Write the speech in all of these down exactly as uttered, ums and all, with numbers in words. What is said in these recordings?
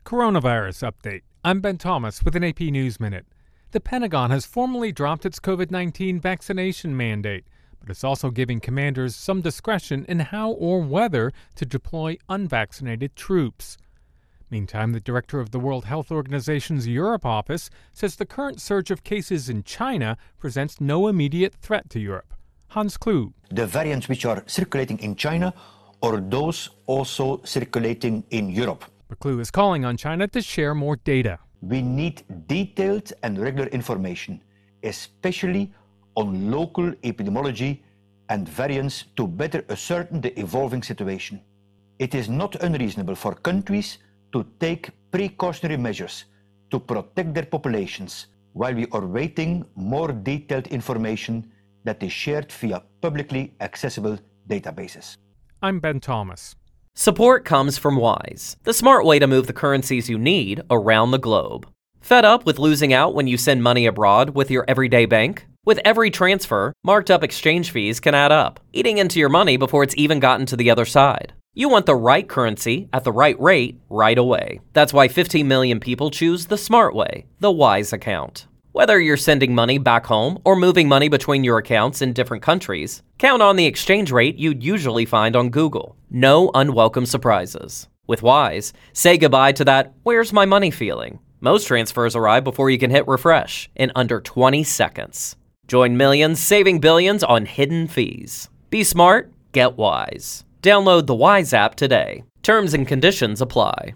Coronavirus Update. I'm Ben Thomas with an A P News Minute. The Pentagon has formally dropped its COVID nineteen vaccination mandate, but it's also giving commanders some discretion in how or whether to deploy unvaccinated troops. Meantime, the director of the World Health Organization's Europe office says the current surge of cases in China presents no immediate threat to Europe. Hans Kluh. The variants which are circulating in China or those also circulating in Europe. But Kluh is calling on China to share more data. We need detailed and regular information, especially on local epidemiology and variants to better ascertain the evolving situation. It is not unreasonable for countries to take precautionary measures to protect their populations while we are waiting more detailed information that is shared via publicly accessible databases. I'm Ben Thomas. Support comes from Wise, the smart way to move the currencies you need around the globe. Fed up with losing out when you send money abroad with your everyday bank? With every transfer, marked up exchange fees can add up, eating into your money before it's even gotten to the other side. You want the right currency at the right rate right away. That's why fifteen million people choose the smart way, the Wise account. Whether you're sending money back home or moving money between your accounts in different countries, count on the exchange rate you'd usually find on Google. No unwelcome surprises. With Wise, say goodbye to that "where's my money" feeling. Most transfers arrive before you can hit refresh in under twenty seconds. Join millions saving billions on hidden fees. Be smart, get Wise. Download the Wise app today. Terms and conditions apply.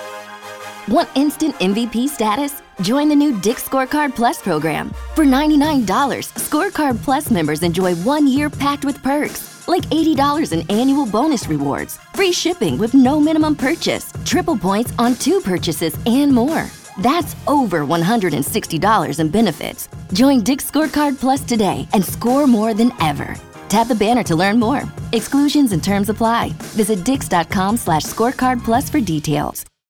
Want instant M V P status? Join the new Dick's Scorecard Plus program. For ninety-nine dollars, Scorecard Plus members enjoy one year packed with perks, like eighty dollars in annual bonus rewards, free shipping with no minimum purchase, triple points on two purchases, and more. That's over one hundred sixty dollars in benefits. Join Dick's Scorecard Plus today and score more than ever. Tap the banner to learn more. Exclusions and terms apply. Visit dix.com slash scorecard plus for details.